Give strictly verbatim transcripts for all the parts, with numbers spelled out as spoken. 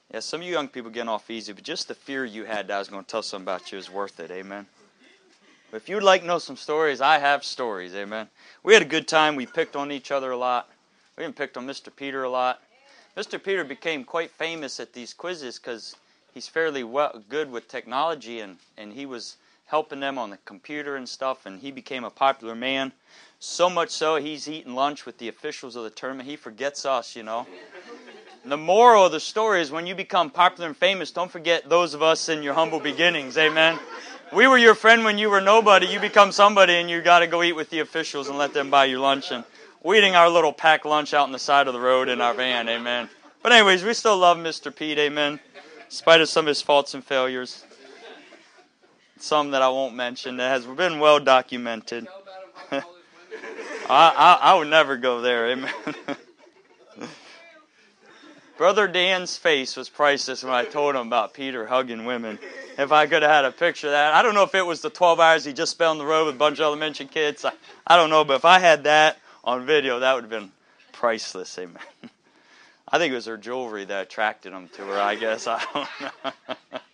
Yeah, some of you young people getting off easy, but just the fear you had that I was going to tell something about you is worth it, amen? But if you'd like to know some stories, I have stories, amen? We had a good time. We picked on each other a lot. We even picked on Mister Peter a lot. Mister Peter became quite famous at these quizzes because he's fairly well, good with technology, and, and he was helping them on the computer and stuff, and he became a popular man. So much so, he's eating lunch with the officials of the tournament. He forgets us, you know. And the moral of the story is when you become popular and famous, don't forget those of us in your humble beginnings, amen. We were your friend when you were nobody. You become somebody, and you got to go eat with the officials and let them buy you lunch. And we're eating our little packed lunch out on the side of the road in our van, amen. But anyways, we still love Mister Pete, amen, in spite of some of his faults and failures. Some that I won't mention that has been well documented. I, I, I would never go there, amen. Brother Dan's face was priceless when I told him about Peter hugging women. If I could have had a picture of that. I don't know if it was the twelve hours he just spent on the road with a bunch of elementary kids. I, I don't know, but if I had that on video, that would have been priceless, amen. I think it was her jewelry that attracted him to her, I guess. I don't know.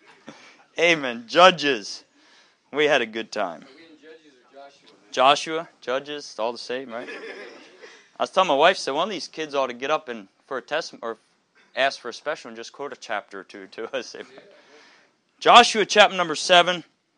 Amen. Judges. We had a good time. Are we in Judges or Joshua? Joshua, Judges, it's all the same, right? I was telling my wife, said one of these kids ought to get up and for a test or ask for a special and just quote a chapter or two to us. Amen. Joshua chapter number seven.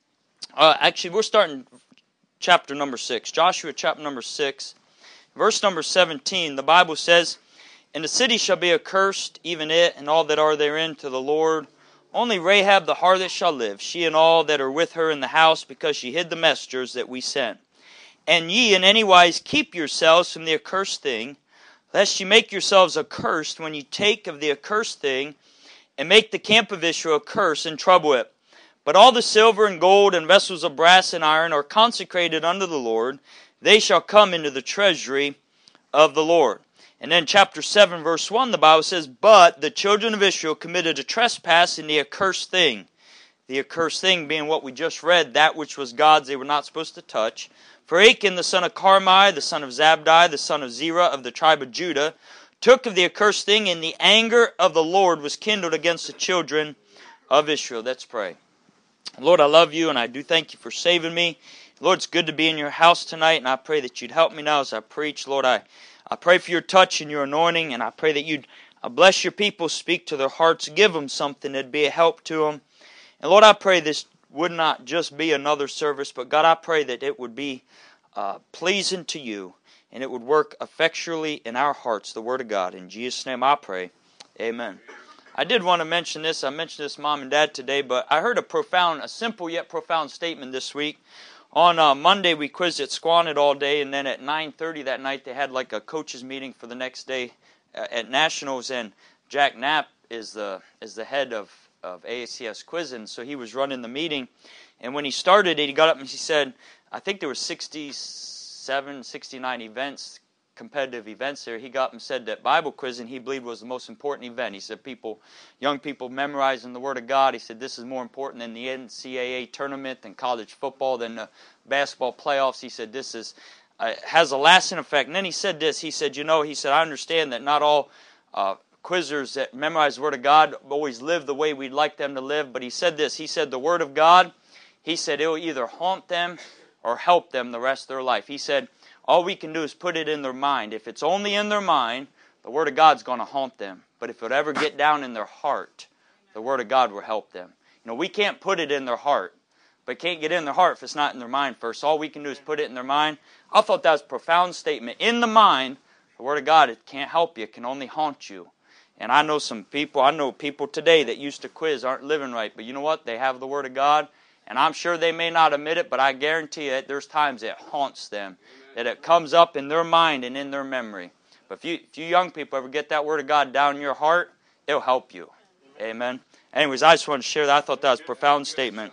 Uh, actually, we're starting chapter number six. Joshua chapter number six. Verse number seventeen, the Bible says, "And the city shall be accursed, even it, and all that are therein, to the Lord. Only Rahab the harlot shall live, she and all that are with her in the house, because she hid the messengers that we sent. And ye in any wise keep yourselves from the accursed thing, lest ye make yourselves accursed when ye take of the accursed thing, and make the camp of Israel a curse and trouble it. But all the silver and gold and vessels of brass and iron are consecrated unto the Lord. They shall come into the treasury of the Lord." And then chapter seven, verse one, the Bible says, "But the children of Israel committed a trespass in the accursed thing." The accursed thing being what we just read, that which was God's they were not supposed to touch. "For Achan, the son of Carmi, the son of Zabdi, the son of Zerah of the tribe of Judah, took of the accursed thing, and the anger of the Lord was kindled against the children of Israel." Let's pray. Lord, I love you, and I do thank you for saving me. Lord, it's good to be in your house tonight, and I pray that you'd help me now as I preach. Lord, I, I pray for your touch and your anointing, and I pray that you'd bless your people, speak to their hearts, give them something that'd be a help to them. And Lord, I pray this would not just be another service, but God, I pray that it would be uh, pleasing to you, and it would work effectually in our hearts, the Word of God. In Jesus' name I pray, amen. I did want to mention this. I mentioned this Mom and Dad today, but I heard a profound, a simple yet profound statement this week. On uh, Monday, we quizzed at Squannet all day, and then at nine thirty that night, they had like a coaches meeting for the next day uh, at Nationals, and Jack Knapp is the is the head of, of A A C S Quizzing, so he was running the meeting. And when he started it, he got up and he said, I think there were sixty-seven, sixty-nine events, competitive events there. He got up and said that Bible quizzing he believed was the most important event. He said people, young people memorizing the Word of God. He said this is more important than the N C double A tournament, than college football, than the basketball playoffs. He said this is uh, has a lasting effect. And then he said this. He said, you know, he said, I understand that not all uh, quizzers that memorize the Word of God always live the way we'd like them to live. But he said this. He said the Word of God, he said it will either haunt them or help them the rest of their life. He said, all we can do is put it in their mind. If it's only in their mind, the Word of God's going to haunt them. But if it ever get down in their heart, the Word of God will help them. You know, we can't put it in their heart, but it can't get in their heart if it's not in their mind first. All we can do is put it in their mind. I thought that was a profound statement. In the mind, the Word of God, it can't help you. It can only haunt you. And I know some people, I know people today that used to quiz aren't living right. But you know what? They have the Word of God. And I'm sure they may not admit it, but I guarantee you there's times it haunts them. That it comes up in their mind and in their memory. But if you, if you young people ever get that Word of God down in your heart, it'll help you. Amen. Anyways, I just wanted to share that. I thought that was a profound statement.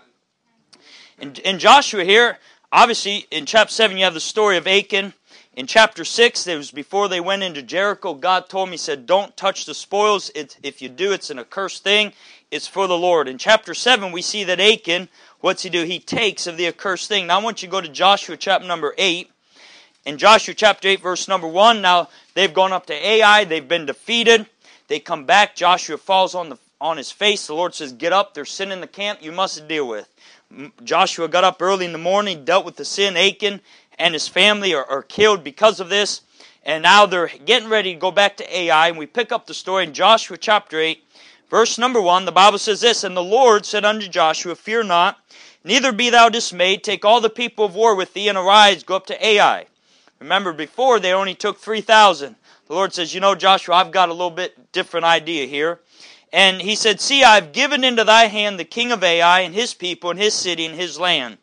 In, in Joshua here, obviously, in chapter seven, you have the story of Achan. In chapter six, it was before they went into Jericho. God told me, He said, don't touch the spoils. It, if you do, it's an accursed thing. It's for the Lord. In chapter seven, we see that Achan, what's he do? He takes of the accursed thing. Now, I want you to go to Joshua chapter number eight. In Joshua chapter eight, verse number one, now they've gone up to Ai. They've been defeated. They come back. Joshua falls on the on his face. The Lord says, get up, there's sin in the camp you must deal with. Joshua got up early in the morning, dealt with the sin. Achan and his family are, are killed because of this. And now they're getting ready to go back to Ai. And we pick up the story in Joshua chapter eight, verse number one. The Bible says this, and the Lord said unto Joshua, fear not, neither be thou dismayed. Take all the people of war with thee, and arise, go up to Ai. Remember, before they only took three thousand. The Lord says, you know, Joshua, I've got a little bit different idea here. And he said, see, I've given into thy hand the king of Ai, and his people, and his city, and his land.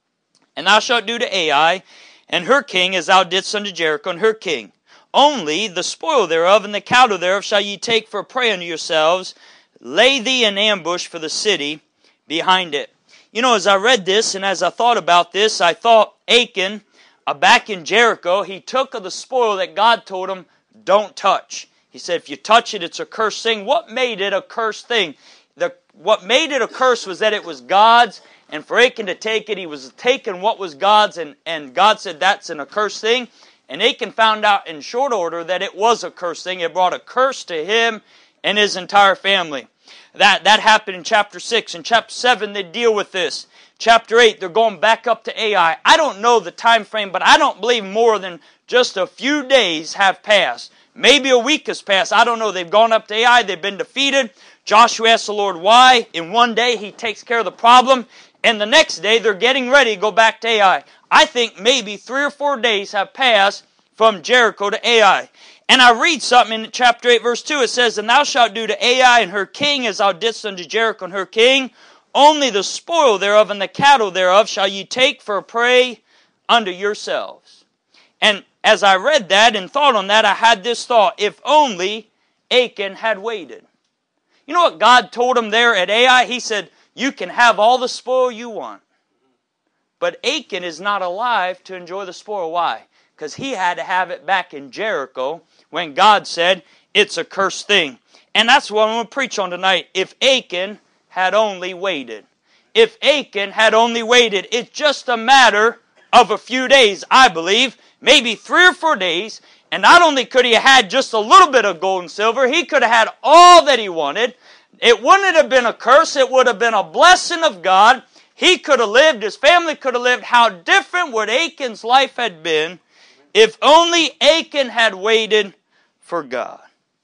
And thou shalt do to Ai, and her king, as thou didst unto Jericho, and her king. Only the spoil thereof, and the cattle thereof, shall ye take for a prey unto yourselves. Lay thee in ambush for the city behind it. You know, as I read this, and as I thought about this, I thought Achan, uh, back in Jericho, he took of the spoil that God told him, don't touch. He said, if you touch it, it's a cursed thing. What made it a cursed thing? The, what made it a curse was that it was God's, and for Achan to take it, he was taking what was God's, and, and God said that's an accursed thing. And Achan found out in short order that it was a cursed thing. It brought a curse to him and his entire family. That, that happened in chapter six. In chapter seven, they deal with this. Chapter eight, they're going back up to Ai. I don't know the time frame, but I don't believe more than just a few days have passed. Maybe a week has passed. I don't know. They've gone up to Ai. They've been defeated. Joshua asks the Lord why. In one day, he takes care of the problem. And the next day, they're getting ready to go back to Ai. I think maybe three or four days have passed from Jericho to Ai. And I read something in chapter eight, verse two. It says, and thou shalt do to Ai and her king as thou didst unto Jericho and her king. Only the spoil thereof and the cattle thereof shall ye take for a prey unto yourselves. And as I read that and thought on that, I had this thought. If only Achan had waited. You know what God told him there at Ai? He said, you can have all the spoil you want. But Achan is not alive to enjoy the spoil. Why? Because he had to have it back in Jericho when God said it's a cursed thing. And that's what I'm going to preach on tonight. If Achan had only waited. If Achan had only waited. It's just a matter of a few days, I believe. Maybe three or four days. And not only could he have had just a little bit of gold and silver, he could have had all that he wanted. It wouldn't have been a curse. It would have been a blessing of God. He could have lived. His family could have lived. How different would Achan's life had been if only Achan had waited for God.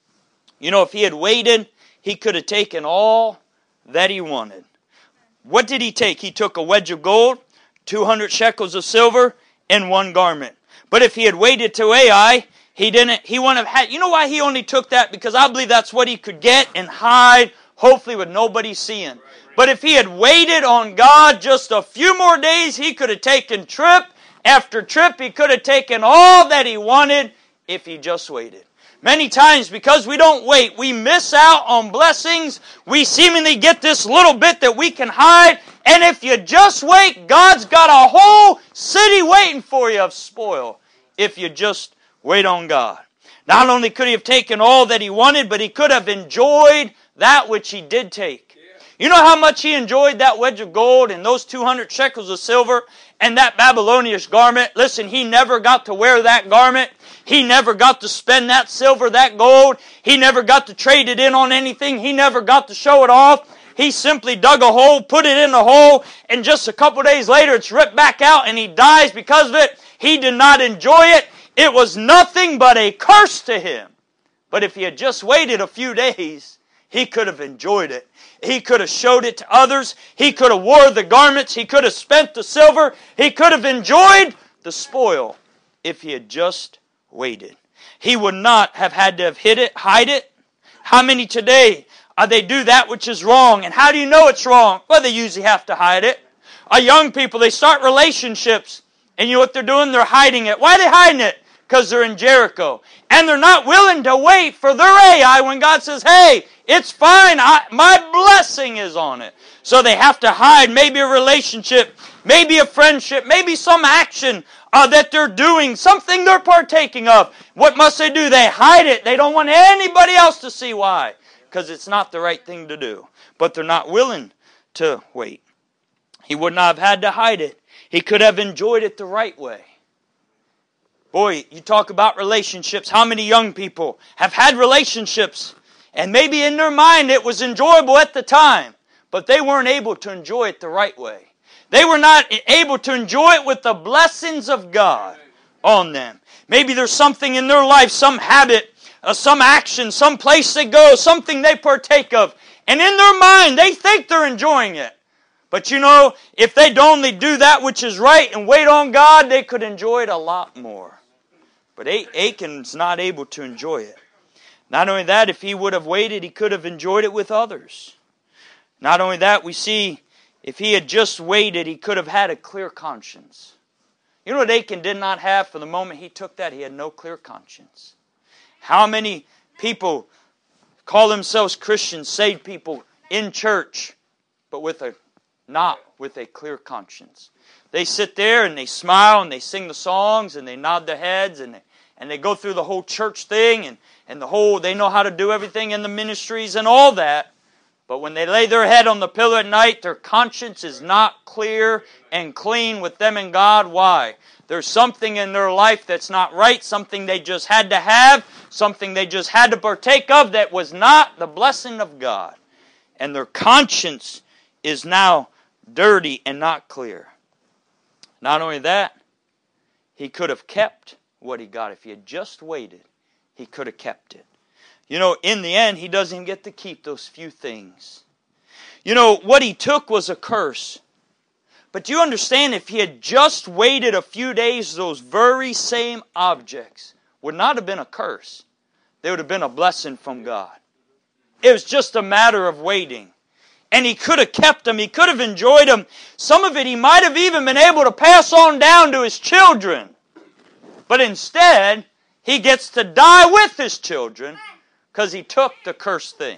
You know, if he had waited, he could have taken all that he wanted. What did he take? He took a wedge of gold, two hundred shekels of silver, and one garment. But if he had waited to Ai, he didn't. He wouldn't have had. You know why he only took that? Because I believe that's what he could get and hide, hopefully with nobody seeing. But if he had waited on God just a few more days, he could have taken trip after trip. He could have taken all that he wanted if he just waited. Many times, because we don't wait, we miss out on blessings. We seemingly get this little bit that we can hide. And if you just wait, God's got a whole city waiting for you of spoil if you just wait on God. Not only could he have taken all that he wanted, but he could have enjoyed that which he did take. You know how much he enjoyed that wedge of gold and those two hundred shekels of silver and that Babylonian garment? Listen, he never got to wear that garment. He never got to spend that silver, that gold. He never got to trade it in on anything. He never got to show it off. He simply dug a hole, put it in the hole, and just a couple days later it's ripped back out and he dies because of it. He did not enjoy it. It was nothing but a curse to him. But if he had just waited a few days, he could have enjoyed it. He could have showed it to others. He could have wore the garments. He could have spent the silver. He could have enjoyed the spoil if he had just waited. He would not have had to have hid it, hide it. How many today uh, they do that which is wrong? And how do you know it's wrong? Well, they usually have to hide it. Uh, young people, they start relationships. And you know what they're doing? They're hiding it. Why are they hiding it? Because they're in Jericho. And they're not willing to wait for their Ai when God says, hey, it's fine. I, my blessing is on it. So they have to hide maybe a relationship, maybe a friendship, maybe some action uh, that they're doing, something they're partaking of. What must they do? They hide it. They don't want anybody else to see why. Because it's not the right thing to do. But they're not willing to wait. He would not have had to hide it. He could have enjoyed it the right way. Boy, you talk about relationships. How many young people have had relationships And maybe in their mind it was enjoyable at the time, but they weren't able to enjoy it the right way. They were not able to enjoy it with the blessings of God on them. Maybe there's something in their life, some habit, uh, some action, some place they go, something they partake of. And in their mind, they think they're enjoying it. But you know, if they'd only do that which is right and wait on God, they could enjoy it a lot more. But Achan's not able to enjoy it. Not only that, if he would have waited, he could have enjoyed it with others. Not only that, we see if he had just waited, he could have had a clear conscience. You know what Achan did not have from the moment he took that? He had no clear conscience. How many people call themselves Christians, saved people in church, but with a not with a clear conscience? They sit there and they smile and they sing the songs and they nod their heads and they, and they go through the whole church thing and, and the whole, they know how to do everything in the ministries and all that. But when they lay their head on the pillow at night, their conscience is not clear and clean with them and God. Why? There's something in their life that's not right, something they just had to have, something they just had to partake of that was not the blessing of God. And their conscience is now dirty and not clear. Not only that, he could have kept what he got. If he had just waited, he could have kept it. You know, in the end, he doesn't even get to keep those few things. You know, what he took was a curse. But do you understand, if he had just waited a few days, those very same objects would not have been a curse. They would have been a blessing from God. It was just a matter of waiting. And he could have kept them. He could have enjoyed them. Some of it he might have even been able to pass on down to his children. But instead, he gets to die with his children because he took the cursed thing.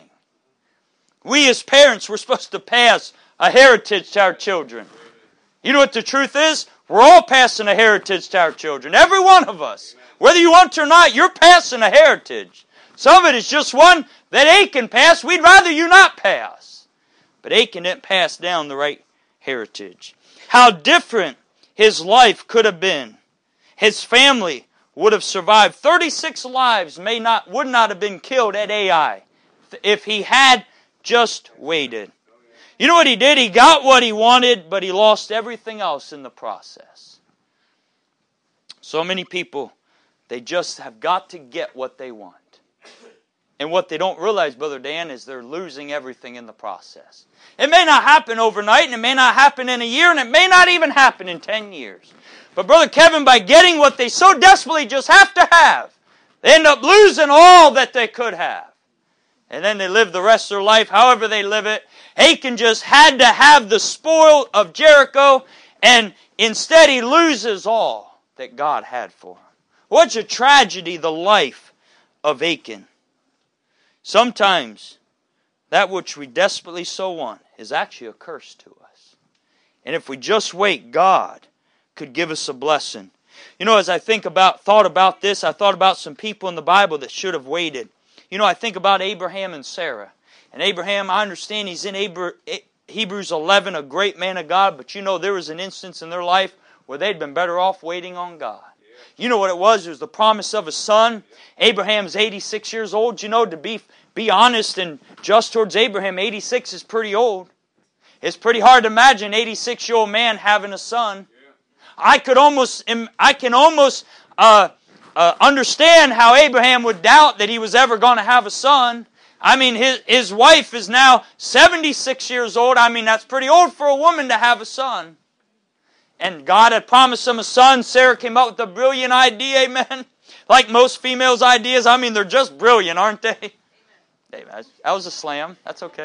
We as parents, we're supposed to pass a heritage to our children. You know what the truth is? We're all passing a heritage to our children. Every one of us. Whether you want to or not, you're passing a heritage. Some of it is just one that Achan passed. We'd rather you not pass. But Achan didn't pass down the right heritage. How different his life could have been. His family would have survived. thirty-six lives may not, would not have been killed at Ai if he had just waited. You know what he did? He got what he wanted, but he lost everything else in the process. So many people, they just have got to get what they want. And what they don't realize, Brother Dan, is they're losing everything in the process. It may not happen overnight, and it may not happen in a year, and it may not even happen in ten years. But Brother Kevin, by getting what they so desperately just have to have, they end up losing all that they could have. And then they live the rest of their life however they live it. Achan just had to have the spoil of Jericho, and instead he loses all that God had for him. What a tragedy, the life of Achan. Sometimes that which we desperately so want is actually a curse to us. And if we just wait, God could give us a blessing. You know, as I think about, thought about this, I thought about some people in the Bible that should have waited. You know, I think about Abraham and Sarah. And Abraham, I understand he's in Hebrews eleven, a great man of God, but you know there was an instance in their life where they'd been better off waiting on God. You know what it was? It was the promise of a son. Abraham's eighty-six years old. You know, to be, be honest and just towards Abraham, eighty-six is pretty old. It's pretty hard to imagine an eighty-six-year-old man having a son. I could almost, I can almost uh, uh, understand how Abraham would doubt that he was ever going to have a son. I mean, his, his wife is now seventy-six years old. I mean, that's pretty old for a woman to have a son. And God had promised him a son. Sarah came up with a brilliant idea, amen. Like most females' ideas, I mean, they're just brilliant, aren't they? Amen. That was a slam. That's okay.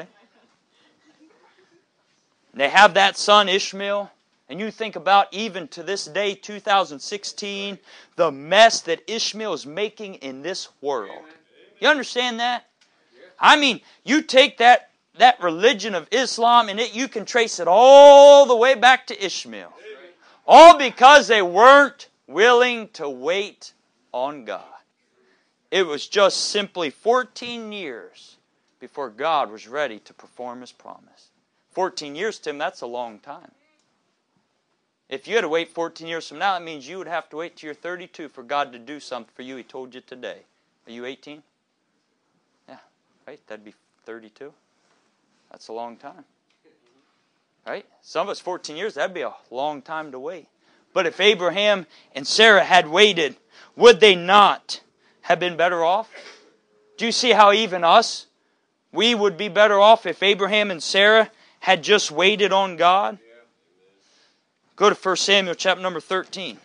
And they have that son, Ishmael. And you think about, even to this day, two thousand sixteen, the mess that Ishmael is making in this world. You understand that? I mean, you take that, that religion of Islam and it, you can trace it all the way back to Ishmael. All because they weren't willing to wait on God. It was just simply fourteen years before God was ready to perform His promise. fourteen years, Tim, that's a long time. If you had to wait fourteen years from now, that means you would have to wait till you're thirty-two for God to do something for you He told you today. Are you eighteen? Yeah. Right? That'd be thirty-two. That's a long time. Right? Some of us, fourteen years, that'd be a long time to wait. But if Abraham and Sarah had waited, would they not have been better off? Do you see how even us, we would be better off if Abraham and Sarah had just waited on God? Go to First Samuel chapter number thirteen.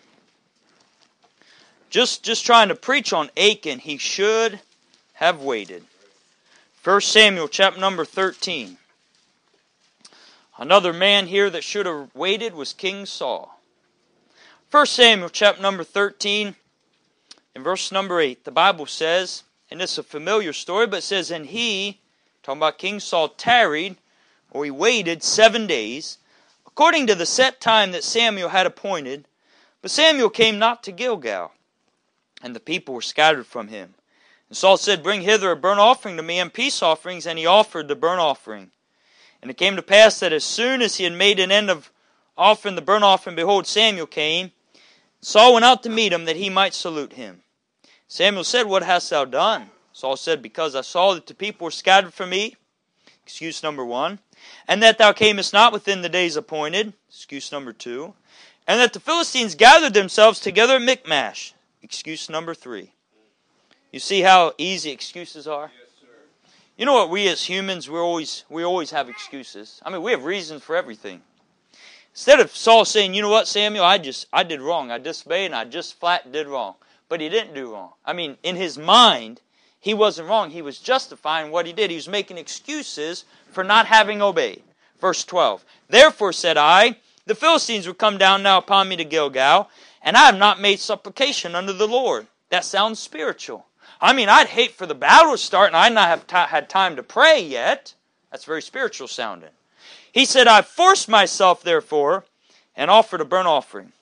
Just, just trying to preach on Achan, he should have waited. First Samuel chapter number thirteen. Another man here that should have waited was King Saul. First Samuel chapter number thirteen, in verse number eight, the Bible says, and it's a familiar story, but it says, and he, talking about King Saul, tarried, or he waited seven days, according to the set time that Samuel had appointed. But Samuel came not to Gilgal, and the people were scattered from him. And Saul said, bring hither a burnt offering to me and peace offerings, and he offered the burnt offering. And it came to pass that as soon as he had made an end of offering the burnt offering, behold, Samuel came. Saul went out to meet him, that he might salute him. Samuel said, what hast thou done? Saul said, because I saw that the people were scattered from me. Excuse number one. And that thou camest not within the days appointed. Excuse number two. And that the Philistines gathered themselves together at Michmash. Excuse number three. You see how easy excuses are? Yes, sir. You know what? We as humans, we always we always have excuses. I mean, we have reasons for everything. Instead of Saul saying, you know what, Samuel, I just I did wrong. I disobeyed and I just flat did wrong. But he didn't do wrong. I mean, in his mind, he wasn't wrong. He was justifying what he did. He was making excuses for not having obeyed. Verse twelve. Therefore said I, the Philistines will come down now upon me to Gilgal, and I have not made supplication unto the Lord. That sounds spiritual. I mean, I'd hate for the battle to start and I'd not have t- had time to pray yet. That's very spiritual sounding. He said, I forced myself, therefore, and offered a burnt offering.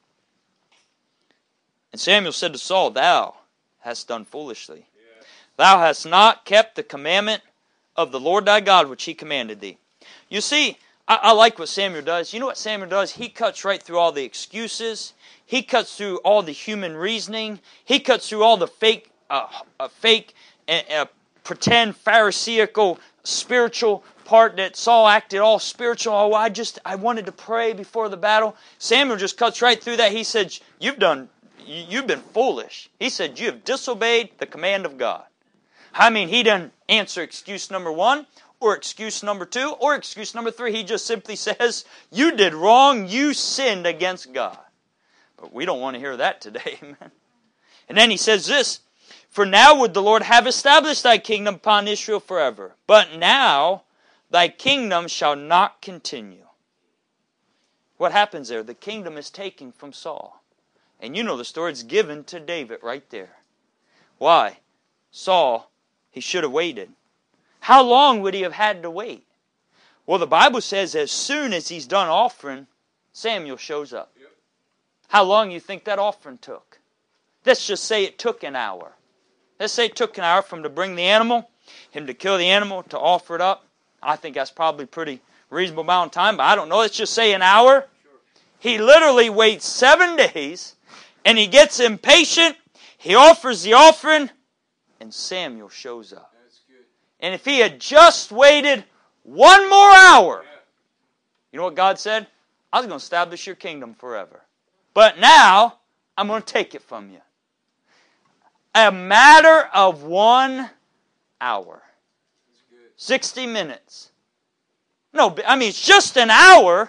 And Samuel said to Saul, thou hast done foolishly. Yeah. Thou hast not kept the commandment of the Lord thy God, which he commanded thee. You see, I, I like what Samuel does. You know what Samuel does? He cuts right through all the excuses. He cuts through all the human reasoning. He cuts through all the fake, uh, uh, fake, uh, uh, pretend Pharisaical, spiritual part that Saul acted all spiritual. Oh, I just, I wanted to pray before the battle. Samuel just cuts right through that. He said, you've done, you've been foolish. He said, you have disobeyed the command of God. I mean, he doesn't answer excuse number one, or excuse number two, or excuse number three. He just simply says, you did wrong, you sinned against God. But we don't want to hear that today, man. And then he says this, for now would the Lord have established thy kingdom upon Israel forever. But now thy kingdom shall not continue. What happens there? The kingdom is taken from Saul. And you know the story. It's given to David right there. Why? Saul, he should have waited. How long would he have had to wait? Well, the Bible says as soon as he's done offering, Samuel shows up. Yep. How long do you think that offering took? Let's just say it took an hour. Let's say it took an hour for him to bring the animal, him to kill the animal, to offer it up. I think that's probably a pretty reasonable amount of time, but I don't know. Let's just say an hour. Sure. He literally waits seven days, and he gets impatient. He offers the offering, and Samuel shows up. That's good. And if he had just waited one more hour, yeah. You know what God said? I was going to establish your kingdom forever. But now, I'm going to take it from you. A matter of one hour. sixty minutes. No, I mean, it's just an hour.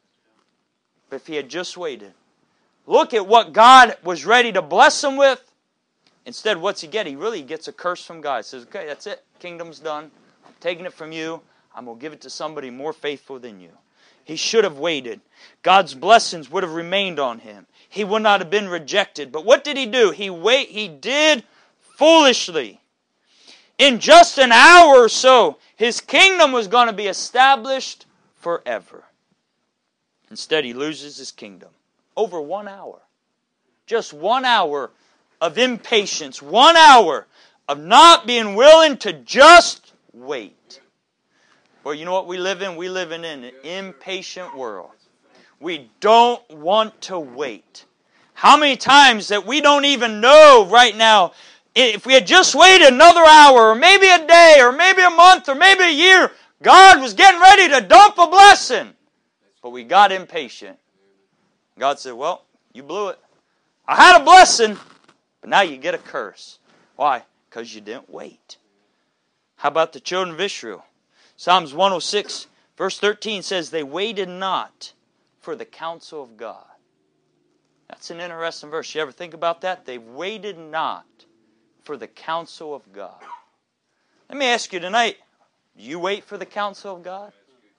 But if he had just waited. Look at what God was ready to bless him with. Instead, what's he get? He really gets a curse from God. He says, okay, that's it. Kingdom's done. I'm taking it from you. I'm going to give it to somebody more faithful than you. He should have waited. God's blessings would have remained on him. He would not have been rejected. But what did he do? He wait. He did foolishly. In just an hour or so, his kingdom was going to be established forever. Instead, he loses his kingdom. Over one hour. Just one hour of impatience. One hour of not being willing to just wait. Well, you know what we live in? We live in an impatient world. We don't want to wait. How many times that we don't even know right now if we had just waited another hour, or maybe a day, or maybe a month, or maybe a year, God was getting ready to dump a blessing. But we got impatient. God said, well, you blew it. I had a blessing, but now you get a curse. Why? Because you didn't wait. How about the children of Israel? Psalms one oh six, verse thirteen says, they waited not for the counsel of God. That's an interesting verse. You ever think about that? They waited not for the counsel of God. Let me ask you tonight, do you wait for the counsel of God?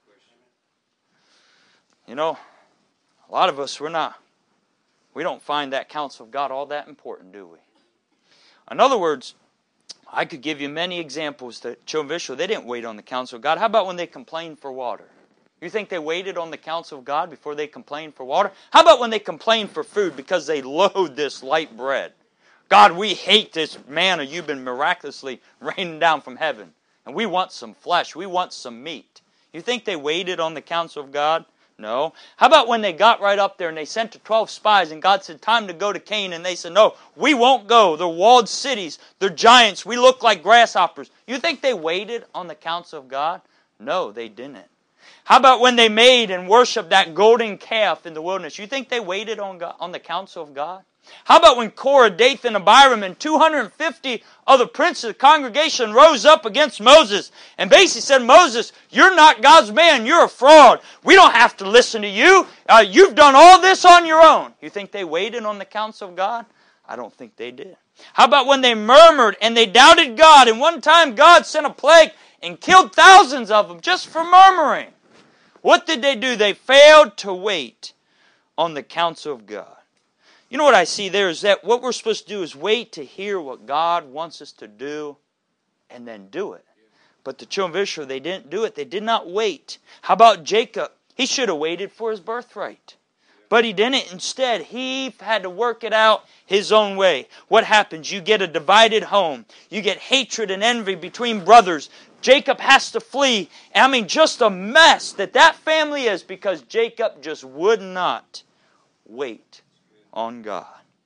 You know, a lot of us, we're not, we don't find that counsel of God all that important, do we? In other words, I could give you many examples. The children of Israel, they didn't wait on the counsel of God. How about when they complained for water? You think they waited on the counsel of God before they complained for water? How about when they complained for food because they loathe this light bread? God, we hate this manna you've been miraculously raining down from heaven. And we want some flesh. We want some meat. You think they waited on the counsel of God? No. How about when they got right up there and they sent the twelve spies and God said, time to go to Canaan, and they said, no, we won't go. They're walled cities. They're giants. We look like grasshoppers. You think they waited on the counsel of God? No, they didn't. How about when they made and worshipped that golden calf in the wilderness? You think they waited on God, on the counsel of God? How about when Korah, Dathan, and Abiram and two hundred fifty of the princes of the congregation rose up against Moses and basically said, Moses, you're not God's man. You're a fraud. We don't have to listen to you. Uh, you've done all this on your own. You think they waited on the counsel of God? I don't think they did. How about when they murmured and they doubted God, and one time God sent a plague and killed thousands of them just for murmuring? What did they do? They failed to wait on the counsel of God. You know what I see there is that what we're supposed to do is wait to hear what God wants us to do and then do it. But the children of Israel, they didn't do it. They did not wait. How about Jacob? He should have waited for his birthright. But he didn't. Instead, he had to work it out his own way. What happens? You get a divided home. You get hatred and envy between brothers. Jacob has to flee. I mean, just a mess that that family is because Jacob just would not wait on God.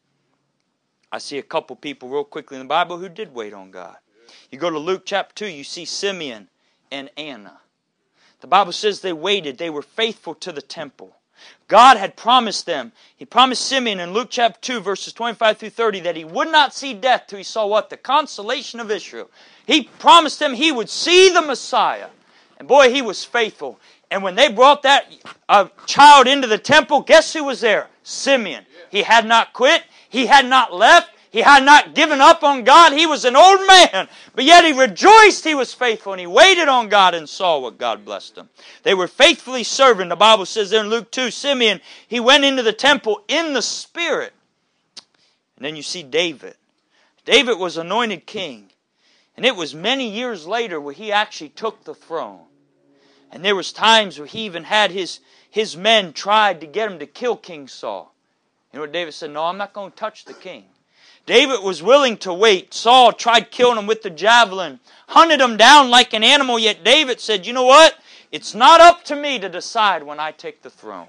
I see a couple people real quickly in the Bible who did wait on God. You go to Luke chapter two, you see Simeon and Anna. The Bible says they waited. They were faithful to the temple. God had promised them. He promised Simeon in Luke chapter two, verses twenty-five through thirty, that he would not see death till he saw what? The consolation of Israel. He promised them he would see the Messiah. And boy, he was faithful. And when they brought that uh, child into the temple, guess who was there? Simeon. He had not quit. He had not left. He had not given up on God. He was an old man. But yet he rejoiced he was faithful. And he waited on God and saw what God blessed him. They were faithfully serving. The Bible says there in Luke two, Simeon, he went into the temple in the Spirit. And then you see David. David was anointed king. And it was many years later where he actually took the throne. And there was times where he even had his, his men tried to get him to kill King Saul. You know what David said? No, I'm not going to touch the king. David was willing to wait. Saul tried killing him with the javelin, hunted him down like an animal, yet David said, you know what? It's not up to me to decide when I take the throne.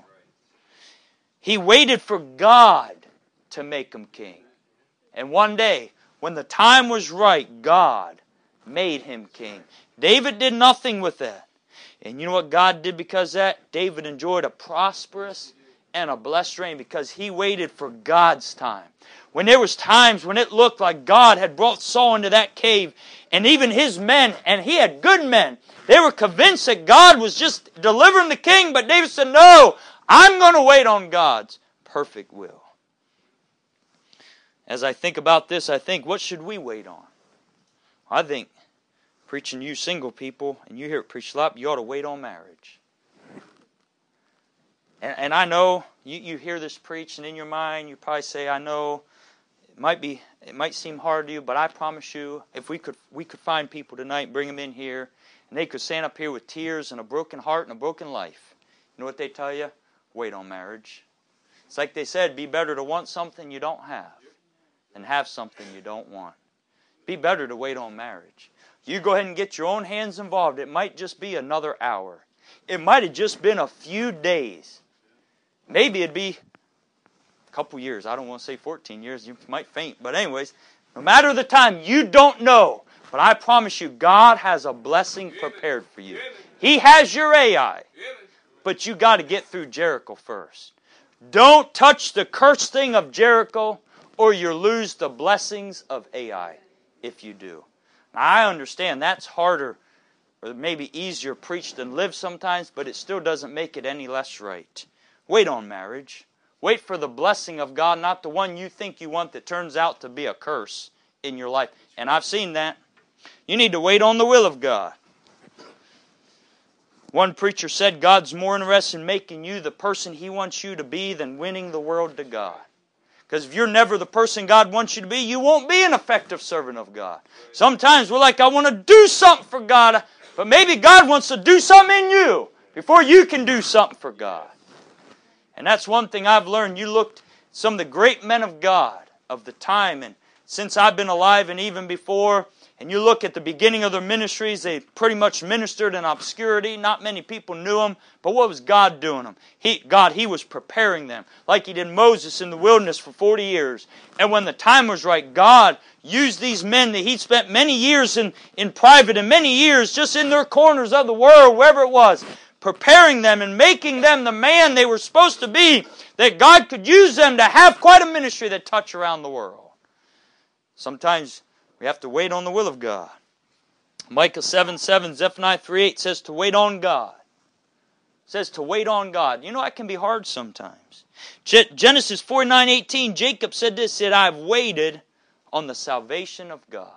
He waited for God to make him king. And one day, when the time was right, God made him king. David did nothing with that. And you know what God did because of that? David enjoyed a prosperous and a blessed reign because he waited for God's time. When there was times when it looked like God had brought Saul into that cave, and even his men, and he had good men, they were convinced that God was just delivering the king, but David said, no, I'm going to wait on God's perfect will. As I think about this, I think, what should we wait on? I think, preaching you single people, and you hear it preached a lot, you ought to wait on marriage. And, and I know, you, you hear this preached, and in your mind, you probably say, I know, it might be, it might seem hard to you, but I promise you, if we could, we could find people tonight, bring them in here, and they could stand up here with tears and a broken heart and a broken life. You know what they tell you? Wait on marriage. It's like they said, be better to want something you don't have than have something you don't want. Be better to wait on marriage. You go ahead and get your own hands involved. It might just be another hour. It might have just been a few days. Maybe it'd be a couple years. I don't want to say fourteen years. You might faint. But anyways, No matter the time, you don't know. But I promise you, God has a blessing prepared for you. He has your Ai. But you got to get through Jericho first. Don't touch the cursed thing of Jericho, or you'll lose the blessings of Ai if you do. Now, I understand that's harder, or maybe easier preached than lived sometimes, but it still doesn't make it any less right. Wait on marriage. Wait for the blessing of God, not the one you think you want that turns out to be a curse in your life. And I've seen that. You need to wait on the will of God. One preacher said, God's more interested in making you the person He wants you to be than winning the world to God. Because if you're never the person God wants you to be, you won't be an effective servant of God. Sometimes we're like, I want to do something for God, but maybe God wants to do something in you before you can do something for God. And that's one thing I've learned. You looked at some of the great men of God of the time, and since I've been alive and even before, and you look at the beginning of their ministries, they pretty much ministered in obscurity. Not many people knew them. But what was God doing them? He, God, He was preparing them. Like He did Moses in the wilderness for forty years. And when the time was right, God used these men that He'd spent many years in, in private and many years just in their corners of the world, wherever it was, preparing them and making them the man they were supposed to be, that God could use them to have quite a ministry that touched around the world. Sometimes we have to wait on the will of God. Micah seven seven, Zephaniah three eight says to wait on God. It says to wait on God. You know, that can be hard sometimes. Genesis forty-nine eighteen, Jacob said this, said, I've waited on the salvation of God.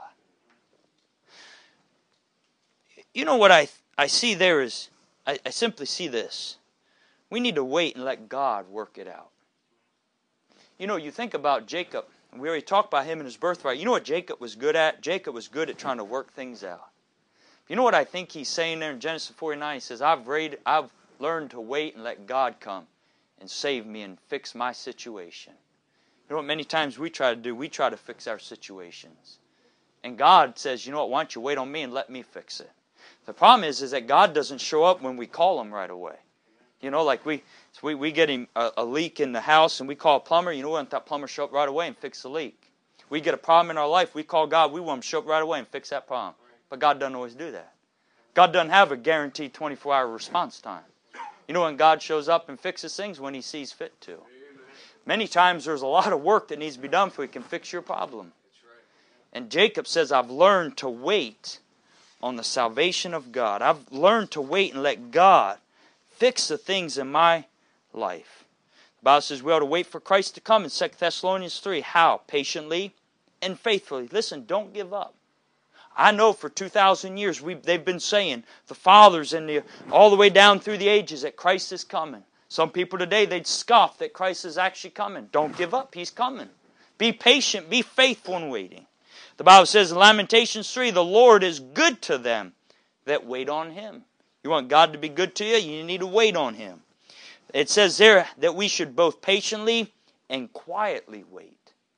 You know what I, I see there is, I, I simply see this. We need to wait and let God work it out. You know, you think about Jacob. We already talked about him and his birthright. You know what Jacob was good at? Jacob was good at trying to work things out. You know what I think he's saying there in Genesis forty-nine? He says, I've, read, I've learned to wait and let God come and save me and fix my situation. You know what many times we try to do? We try to fix our situations. And God says, you know what, why don't you wait on me and let me fix it? The problem is, is that God doesn't show up when we call Him right away. You know, like we we, we get him a, a leak in the house and we call a plumber. You know, we want that plumber to show up right away and fix the leak. We get a problem in our life. We call God. We want Him to show up right away and fix that problem. But God doesn't always do that. God doesn't have a guaranteed twenty-four hour response time. You know when God shows up and fixes things? When He sees fit to. Many times there's a lot of work that needs to be done before He can fix your problem. And Jacob says, I've learned to wait on the salvation of God. I've learned to wait and let God fix the things in my life. The Bible says we ought to wait for Christ to come in Second Thessalonians three. How? Patiently and faithfully. Listen, don't give up. I know for two thousand years we they've been saying, the fathers and the all the way down through the ages, that Christ is coming. Some people today, they'd scoff that Christ is actually coming. Don't give up. He's coming. Be patient. Be faithful in waiting. The Bible says in Lamentations three, the Lord is good to them that wait on Him. You want God to be good to you? You need to wait on Him. It says there that we should both patiently and quietly wait.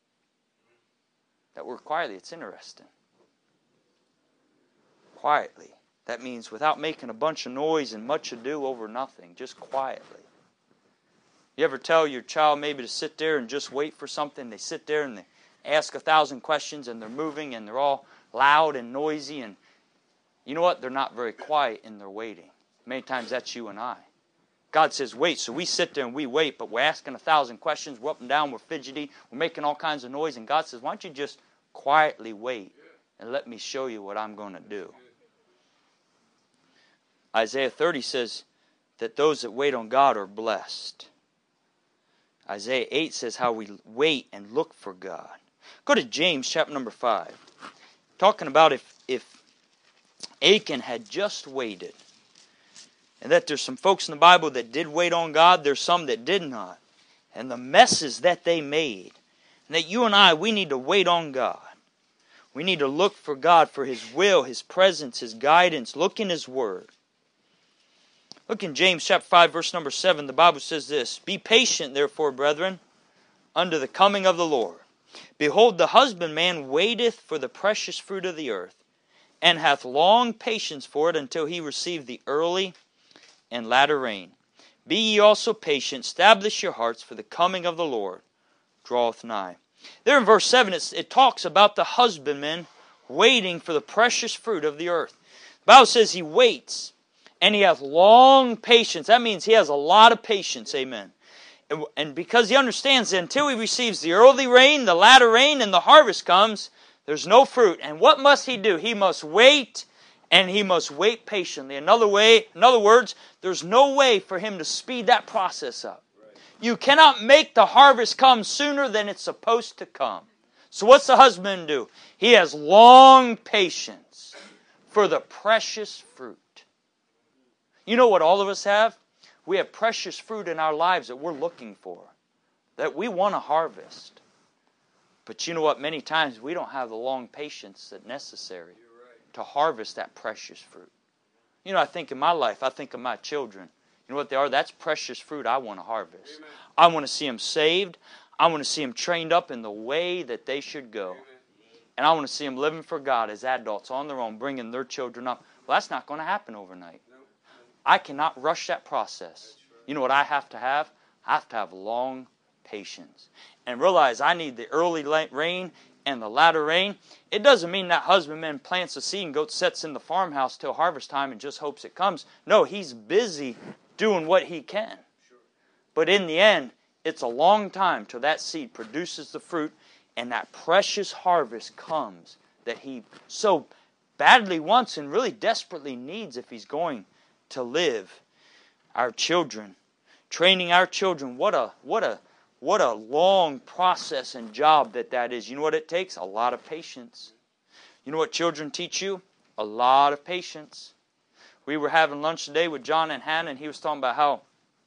That word quietly, it's interesting. Quietly. That means without making a bunch of noise and much ado over nothing. Just quietly. You ever tell your child maybe to sit there and just wait for something? They sit there and they ask a thousand questions and they're moving and they're all loud and noisy, and you know what? They're not very quiet in their waiting. Many times that's you and I. God says wait, so we sit there and we wait, but we're asking a thousand questions, we're up and down, we're fidgety, we're making all kinds of noise, and God says, why don't you just quietly wait and let me show you what I'm going to do. Isaiah thirty says that those that wait on God are blessed. Isaiah eight says how we wait and look for God. Go to James chapter number five. Talking about if, if Achan had just waited. And that there's some folks in the Bible that did wait on God. There's some that did not. And the messes that they made. And that you and I, we need to wait on God. We need to look for God, for His will, His presence, His guidance. Look in His Word. Look in James chapter five, verse number seven. The Bible says this. Be patient, therefore, brethren, unto the coming of the Lord. Behold, the husbandman waiteth for the precious fruit of the earth, and hath long patience for it until he receive the early and latter rain. Be ye also patient, establish your hearts, for the coming of the Lord draweth nigh. There in verse seven, it, it talks about the husbandman waiting for the precious fruit of the earth. The Bible says he waits, and he has long patience. That means he has a lot of patience, amen. And, and because he understands that until he receives the early rain, the latter rain, and the harvest comes, there's no fruit. And what must he do? He must wait, and he must wait patiently. Another way, in other words, there's no way for him to speed that process up. You cannot make the harvest come sooner than it's supposed to come. So what's the husband do? He has long patience for the precious fruit. You know what all of us have? We have precious fruit in our lives that we're looking for, that we want to harvest. But you know what? Many times we don't have the long patience that's necessary to harvest that precious fruit. You know, I think in my life, I think of my children. You know what they are? That's precious fruit I want to harvest. Amen. I want to see them saved. I want to see them trained up in the way that they should go. Amen. And I want to see them living for God as adults on their own, bringing their children up. Well, that's not going to happen overnight. No. No. I cannot rush that process. Right. You know what I have to have? I have to have long patience. And realize I need the early rain and the latter rain. It doesn't mean that husbandman plants a seed and goes sits in the farmhouse till harvest time and just hopes it comes. No, he's busy doing what he can. Sure. But in the end, it's a long time till that seed produces the fruit and that precious harvest comes that he so badly wants and really desperately needs if he's going to live. Our children, training our children, what a what a what a long process and job that that is. You know what it takes? A lot of patience. You know what children teach you? A lot of patience. We were having lunch today with John and Hannah, and he was talking about how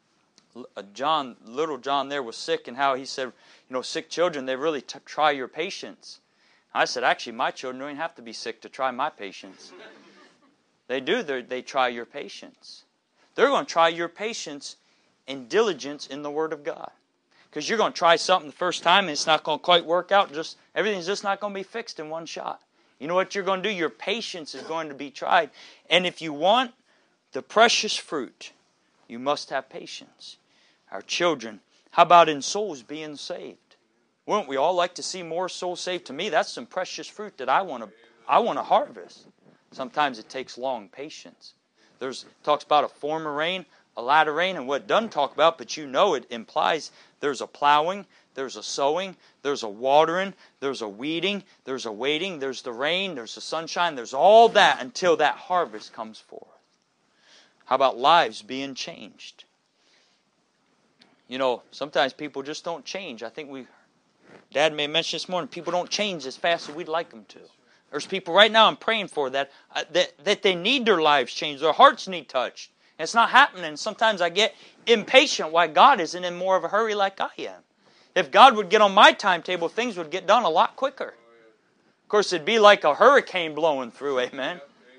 John, little John there was sick, and how he said, you know, sick children, they really t- try your patience. I said, actually, my children don't even have to be sick to try my patience. They do. They try your patience. They're going to try your patience and diligence in the Word of God. Because you're going to try something the first time, and it's not going to quite work out. Just everything's just not going to be fixed in one shot. You know what you're going to do? Your patience is going to be tried. And if you want the precious fruit, you must have patience. Our children, how about in souls being saved? Wouldn't we all like to see more souls saved? To me, that's some precious fruit that I want to I want to harvest. Sometimes it takes long patience. There's talks about a former rain, a latter rain, and what it doesn't talk about, but you know it implies there's a plowing, there's a sowing, there's a watering, there's a weeding, there's a waiting, there's the rain, there's the sunshine, there's all that until that harvest comes forth. How about lives being changed? You know, sometimes people just don't change. I think we, Dad may have mentioned this morning, people don't change as fast as we'd like them to. There's people right now I'm praying for that, uh, that, that they need their lives changed, their hearts need touched. And it's not happening. Sometimes I get impatient why God isn't in more of a hurry like I am. If God would get on my timetable, things would get done a lot quicker. Of course, it'd be like a hurricane blowing through, amen?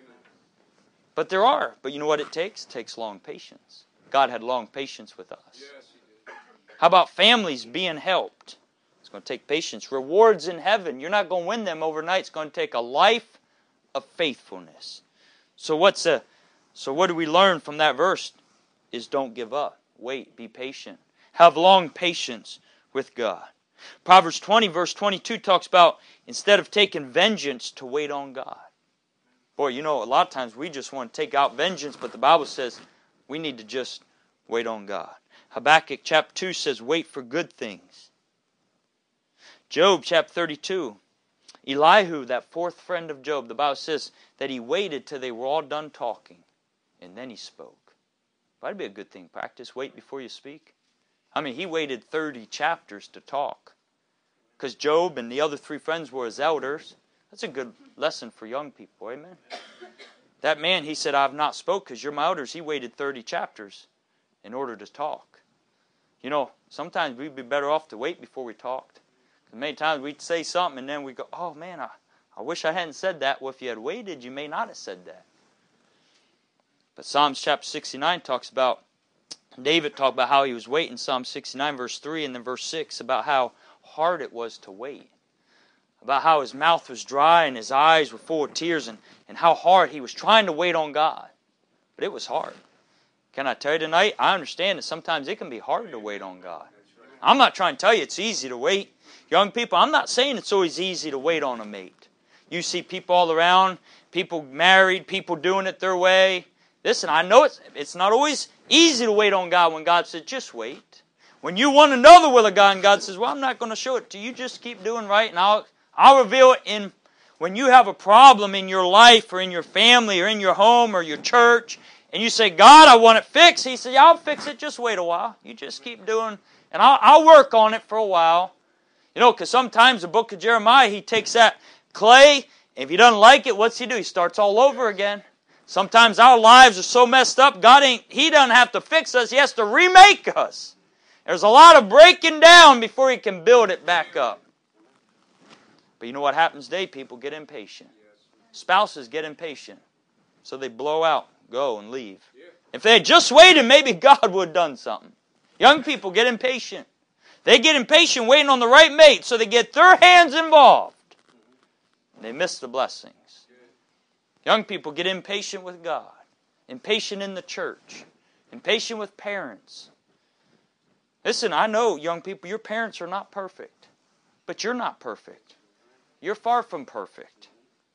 But there are. But you know what it takes? It takes long patience. God had long patience with us. How about families being helped? It's going to take patience. Rewards in heaven. You're not going to win them overnight. It's going to take a life of faithfulness. So what's a, so what do we learn from that verse? Is don't give up. Wait. Be patient. Have long patience with God. Proverbs twenty verse twenty-two talks about instead of taking vengeance, to wait on God. Boy, you know, a lot of times we just want to take out vengeance, but the Bible says we need to just wait on God. Habakkuk chapter two says, wait for good things. Job chapter thirty-two, Elihu, that fourth friend of Job, the Bible says that he waited till they were all done talking, and then he spoke. That'd be a good thing. Practice, wait before you speak. I mean, he waited thirty chapters to talk. Because Job and the other three friends were his elders. That's a good lesson for young people, amen? That man, he said, I have not spoke because you're my elders. He waited thirty chapters in order to talk. You know, sometimes we'd be better off to wait before we talked. Because many times we'd say something and then we go, oh man, I, I wish I hadn't said that. Well, if you had waited, you may not have said that. But Psalms chapter sixty-nine talks about, David talked about how he was waiting, Psalm sixty-nine verse three and then verse six, about how hard it was to wait. About how his mouth was dry and his eyes were full of tears, and, and how hard he was trying to wait on God. But it was hard. Can I tell you tonight, I understand that sometimes it can be hard to wait on God. I'm not trying to tell you it's easy to wait. Young people, I'm not saying it's always easy to wait on a mate. You see people all around, people married, people doing it their way. Listen, I know it's, it's not always easy to wait on God when God says, just wait. When you want to know the will of God and God says, well, I'm not going to show it to you. Just keep doing right and I'll, I'll reveal it in when you have a problem in your life or in your family or in your home or your church and you say, God, I want it fixed. He says, yeah, I'll fix it. Just wait a while. You just keep doing, and I'll, I'll work on it for a while. You know, because sometimes the book of Jeremiah, he takes that clay, if he doesn't like it, what's he do? He starts all over again. Sometimes our lives are so messed up, God ain't, He doesn't have to fix us. He has to remake us. There's a lot of breaking down before He can build it back up. But you know what happens today? People get impatient. Spouses get impatient. So they blow out, go, and leave. If they had just waited, maybe God would have done something. Young people get impatient. They get impatient waiting on the right mate, so they get their hands involved. They miss the blessings. Young people get impatient with God, impatient in the church, impatient with parents. Listen, I know, young people, your parents are not perfect, but you're not perfect. You're far from perfect.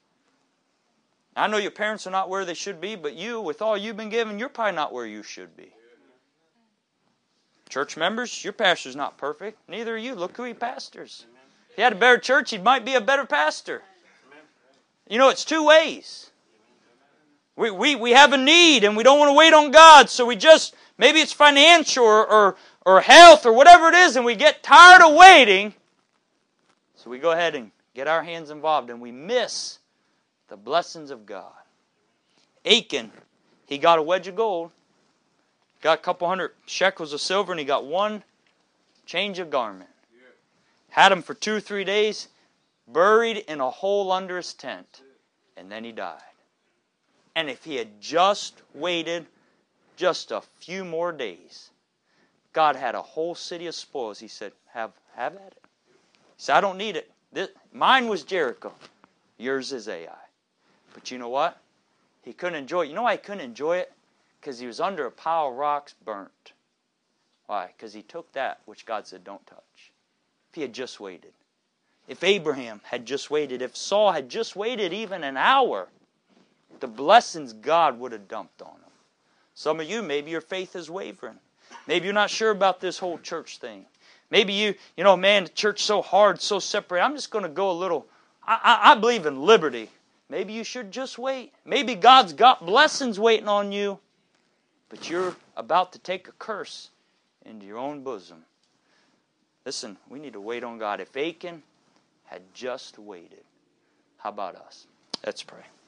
I know your parents are not where they should be, but you, with all you've been given, you're probably not where you should be. Church members, your pastor's not perfect. Neither are you. Look who he pastors. If he had a better church, he might be a better pastor. You know, it's two ways. We, we, we have a need and we don't want to wait on God, so we just, maybe it's financial or, or, or health or whatever it is, and we get tired of waiting. So we go ahead and get our hands involved and we miss the blessings of God. Achan, he got a wedge of gold, got a couple hundred shekels of silver, and he got one change of garment. Had him for two or three days, buried in a hole under his tent, and then he died. And if he had just waited just a few more days, God had a whole city of spoils. He said, have, have at it. He said, I don't need it. This, mine was Jericho. Yours is Ai. But you know what? He couldn't enjoy it. You know why he couldn't enjoy it? Because he was under a pile of rocks burnt. Why? Because he took that which God said don't touch. If he had just waited. If Abraham had just waited. If Saul had just waited even an hour, the blessings God would have dumped on him. Some of you, maybe your faith is wavering. Maybe you're not sure about this whole church thing. Maybe you, you know, man, the church's so hard, so separate. I'm just going to go a little, I, I, I believe in liberty. Maybe you should just wait. Maybe God's got blessings waiting on you, but you're about to take a curse into your own bosom. Listen, we need to wait on God. If Achan had just waited, how about us? Let's pray.